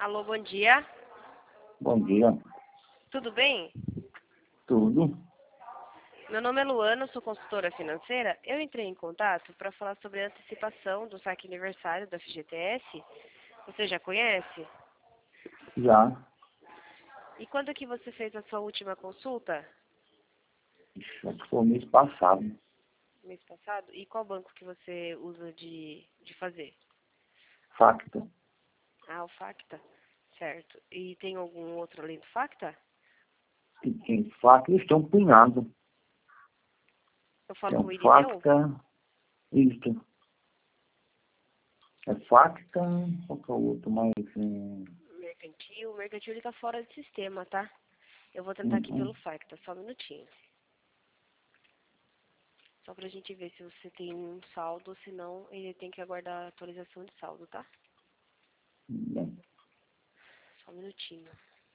Alô, bom dia. Bom dia. Tudo bem? Tudo? Meu nome é Luana, sou consultora financeira. Eu entrei em contato para falar sobre a antecipação do saque aniversário da FGTS. Você já conhece? Já. E quando que você fez a sua última consulta? Acho que foi mês passado. Mês passado? E qual banco que você usa de fazer? Facta. Ah, o Facta. Certo. E tem algum outro além do Facta? Tem Facta e tem um punhado. Eu falo Tem com um o Irineu? Facta. Isso. É Facta. Qual que é o outro mais? Mercantil. O Mercantil ele tá fora de sistema, tá? Eu vou tentar aqui pelo Facta, só um minutinho. Só pra gente ver se você tem um saldo, senão ele tem que aguardar a atualização de saldo, tá? Bem, Só um minutinho.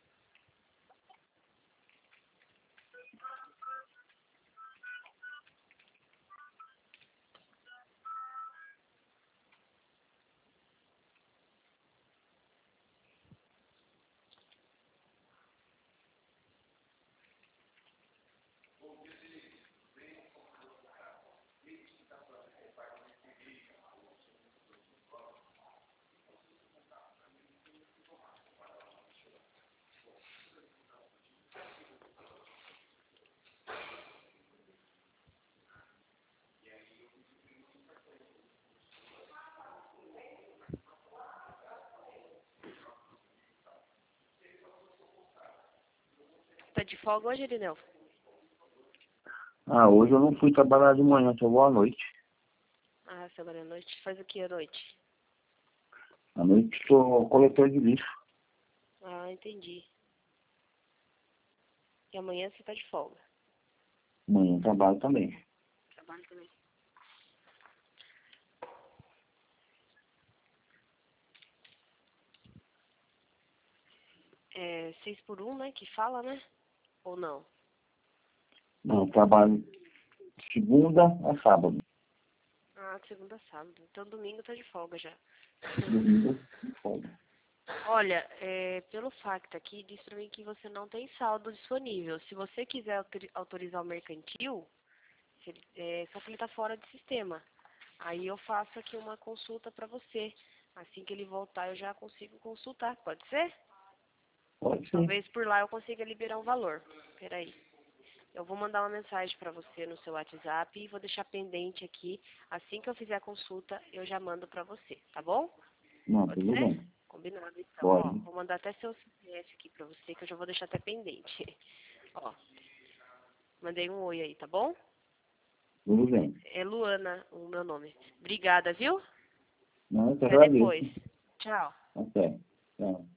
Tá de folga hoje, Irineu? hoje eu não fui trabalhar de manhã, só vou à noite. Ah, semana à noite. Faz o que à noite? À noite sou coletor de lixo. Ah, entendi. E amanhã você tá de folga? Amanhã eu trabalho também. Trabalho também. É 6 por 1, né? Que fala, né? Ou não? Não, eu trabalho de segunda a sábado. Ah, de segunda a sábado. Então domingo tá de folga já. Domingo, folga. Olha, pelo Facta aqui, diz pra mim que você não tem saldo disponível. Se você quiser autorizar o mercantil, só que ele tá fora de sistema. Aí eu faço aqui uma consulta pra você. Assim que ele voltar, eu já consigo consultar. Pode ser? Pode ser. Talvez por lá eu consiga liberar um valor. Peraí. Eu vou mandar uma mensagem pra você no seu WhatsApp e vou deixar pendente aqui. Assim que eu fizer a consulta, eu já mando pra você, tá bom? Não, Pode tudo ser? bem. Combinado, então. Ó, Pode. vou mandar até seu CPF aqui pra você, que eu já vou deixar até pendente. Ó, mandei um oi aí, tá bom? Tudo bem. É Luana o meu nome. Obrigada, viu? Não, eu te Até agradeço. depois. Tchau. Até. Tchau.